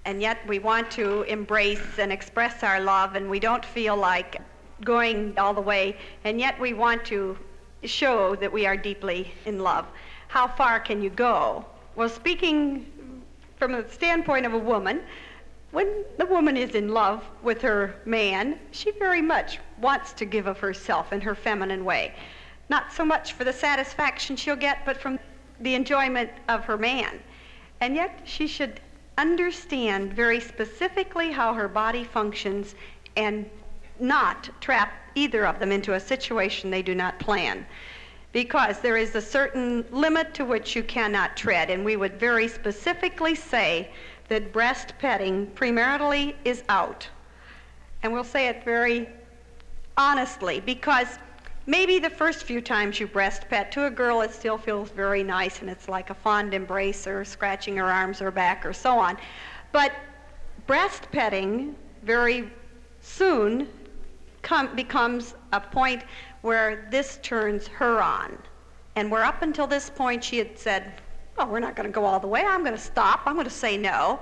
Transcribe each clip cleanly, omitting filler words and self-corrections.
and yet we want to embrace and express our love, and we don't feel like going all the way, and yet we want to show that we are deeply in love. How far can you go? Well, speaking from the standpoint of a woman, when the woman is in love with her man, she very much wants to give of herself in her feminine way. Not so much for the satisfaction she'll get, but from the enjoyment of her man. And yet she should understand very specifically how her body functions and not trap either of them into a situation they do not plan. Because there is a certain limit to which you cannot tread, and we would very specifically say that breast petting premaritally is out. And we'll say it very honestly, because maybe the first few times you breast pet, to a girl it still feels very nice, and it's like a fond embrace or scratching her arms or back or so on. But breast petting very soon becomes a point where this turns her on. And where up until this point she had said, well, we're not going to go all the way, I'm going to stop, I'm going to say no.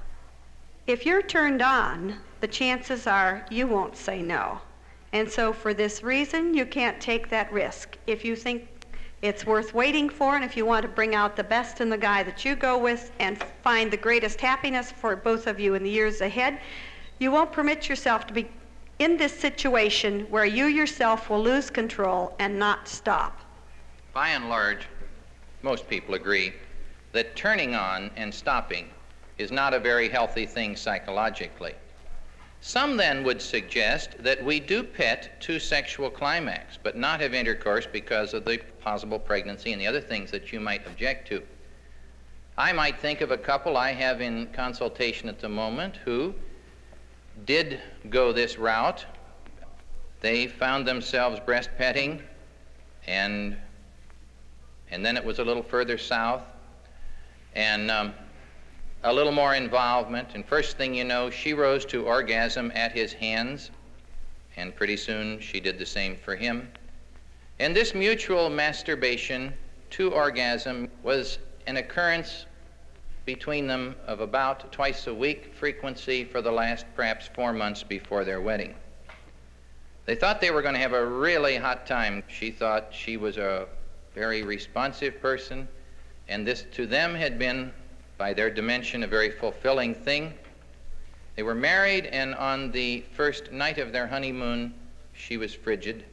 If you're turned on, the chances are you won't say no. And so for this reason, you can't take that risk. If you think it's worth waiting for, and if you want to bring out the best in the guy that you go with and find the greatest happiness for both of you in the years ahead, you won't permit yourself to be in this situation where you yourself will lose control and not stop. By and large, most people agree that turning on and stopping is not a very healthy thing psychologically. Some then would suggest that we do pet to sexual climax, but not have intercourse because of the possible pregnancy and the other things that you might object to. I might think of a couple I have in consultation at the moment who did go this route. They found themselves breast petting, and then it was a little further south, and a little more involvement, and first thing you know, she rose to orgasm at his hands, and pretty soon she did the same for him. And this mutual masturbation to orgasm was an occurrence between them of about twice a week frequency for the last perhaps 4 months before their wedding. They thought they were going to have a really hot time. She thought she was a very responsive person, and this to them had been, by their dimension, a very fulfilling thing. They were married, and on the first night of their honeymoon, she was frigid.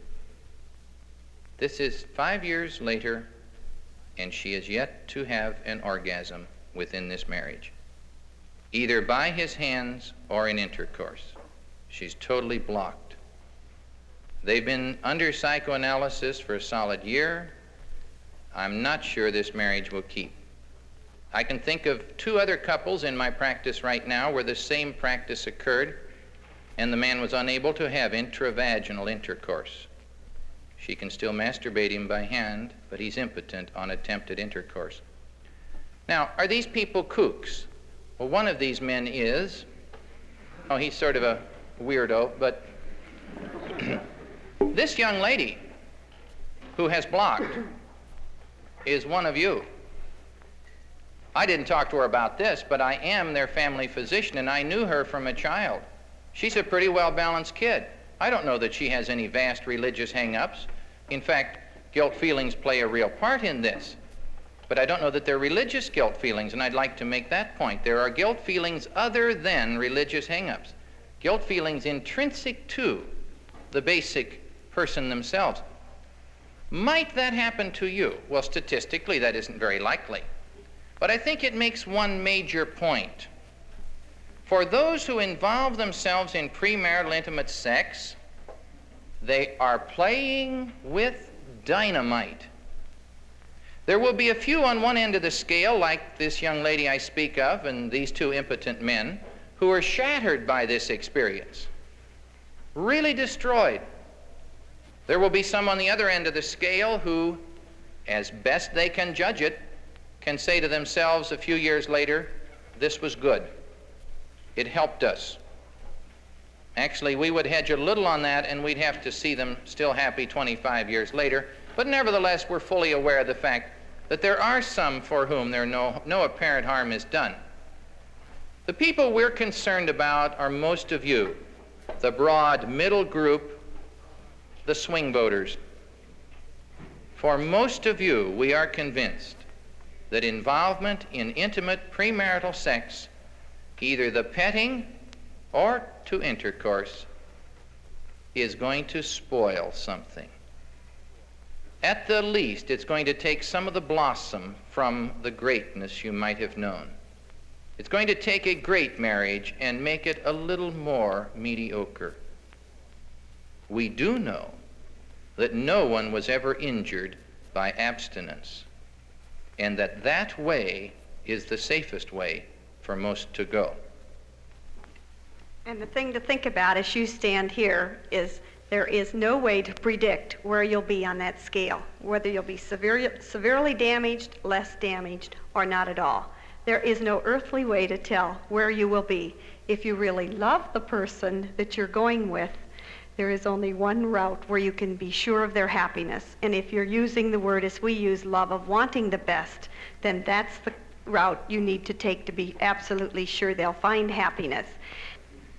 This is 5 years later, and she is yet to have an orgasm within this marriage, either by his hands or in intercourse. She's totally blocked. They've been under psychoanalysis for a solid year. I'm not sure this marriage will keep. I can think of 2 other couples in my practice right now where the same practice occurred, and the man was unable to have intravaginal intercourse. She can still masturbate him by hand, but he's impotent on attempted intercourse. Now, are these people kooks? Well, one of these men is. Oh, he's sort of a weirdo, but this young lady who has blocked is one of you. I didn't talk to her about this, but I am their family physician, and I knew her from a child. She's a pretty well-balanced kid. I don't know that she has any vast religious hang-ups. In fact, guilt feelings play a real part in this. But I don't know that they're religious guilt feelings, and I'd like to make that point. There are guilt feelings other than religious hang-ups. Guilt feelings intrinsic to the basic person themselves. Might that happen to you? Well, statistically, that isn't very likely. But I think it makes one major point. For those who involve themselves in premarital intimate sex, they are playing with dynamite. There will be a few on one end of the scale, like this young lady I speak of and these 2 impotent men, who are shattered by this experience, really destroyed. There will be some on the other end of the scale who, as best they can judge it, can say to themselves a few years later, this was good. It helped us. Actually, we would hedge a little on that, and we'd have to see them still happy 25 years later. But nevertheless, we're fully aware of the fact that there are some for whom no apparent harm is done. The people we're concerned about are most of you, the broad middle group, the swing voters. For most of you, we are convinced that involvement in intimate premarital sex, either the petting or to intercourse, is going to spoil something. At the least, it's going to take some of the blossom from the greatness you might have known. It's going to take a great marriage and make it a little more mediocre. We do know that no one was ever injured by abstinence, and that way is the safest way for most to go. And the thing to think about as you stand here is there is no way to predict where you'll be on that scale, whether you'll be severely damaged, less damaged, or not at all. There is no earthly way to tell where you will be. If you really love the person that you're going with, there is only one route where you can be sure of their happiness. And if you're using the word as we use, love of wanting the best, then that's the route you need to take to be absolutely sure they'll find happiness.